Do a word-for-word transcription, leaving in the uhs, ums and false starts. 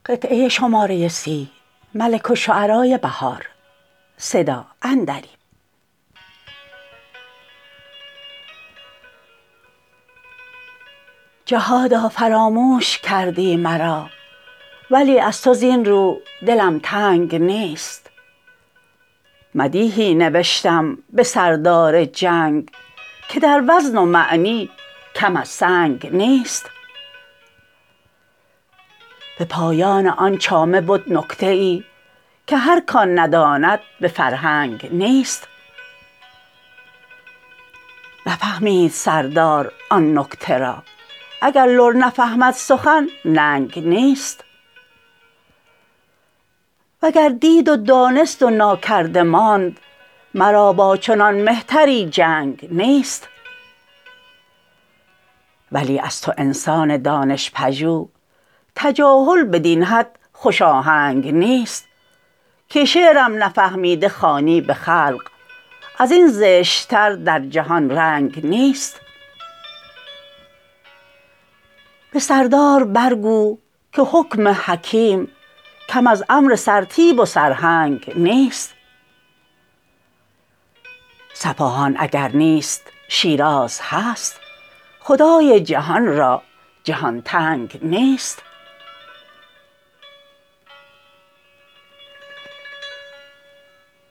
قطعه شماره سی ملک الشعرای بهار صدا اندری. جهادا فراموش کردی مرا، ولی از تو زین رو دلم تنگ نیست. مدیحی نوشتم به سردار جنگ، که در وزن و معنی کم از سنگ نیست. به پایان آن چامه بد نکته ای، که هر کان نداند به فرهنگ نیست. نفهمید سردار آن نکته را، اگر لر نفهمد سخن ننگ نیست. وگر دید و دانست و ناکرده ماند، مرا با چنان مهتری جنگ نیست. ولی از تو انسان دانش پژوه، تجاهل بدین حد خوش آهنگ نیست. که شعرم نفهمیده خوانی به خلق، ازین زشت تر در جهان رنگ نیست. به سردار برگو که حکم حکیم، کم از امر سرتیپ و سرهنگ نیست. صفاهان اگر نیست شیراز هست، خدای جهان را جهان تنگ نیست.